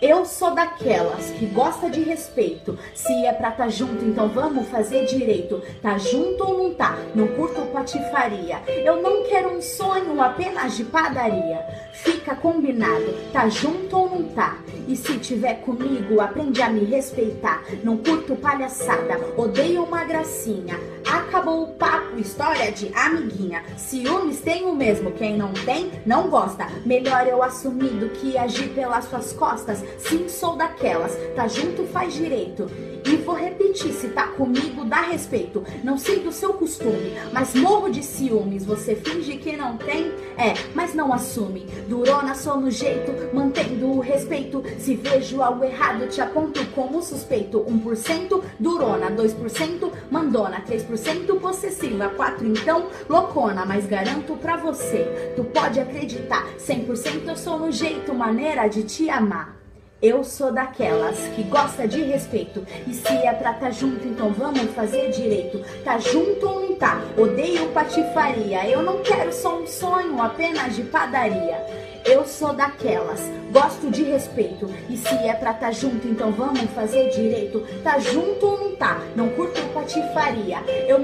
Eu sou daquelas que gosta de respeito. Se é pra tá junto, então vamos fazer direito. Tá junto ou não tá? Não curto patifaria. Eu não quero um sonho apenas de padaria. Fica combinado, tá junto ou não tá? E se tiver comigo, aprende a me respeitar. Não curto palhaçada, odeio uma gracinha. Acabou o papo, história de amiguinha. Ciúmes tem o mesmo, quem não tem, não gosta. Melhor eu assumir do que agir pelas suas costas. Sim, sou daquelas, tá junto faz direito. E vou repetir, se tá comigo, dá respeito. Não sei do seu costume, mas morro de ciúmes. Você finge que não tem, mas não assume. Durona só no jeito, mantendo o respeito. Se vejo algo errado, te aponto como suspeito. 1% durona, 2% mandona, 3% possessiva, 4% então loucona. Mas garanto pra você, tu pode acreditar, 100% eu sou no jeito, maneira de te amar. Eu sou daquelas que gosta de respeito. E se é pra tá junto, então vamos fazer direito. Tá junto ou não tá? Odeio patifaria. Eu não quero só um sonho apenas de padaria. Eu sou daquelas, gosto de respeito. E se é pra tá junto, então vamos fazer direito. Tá junto ou não tá? Não curto patifaria. Eu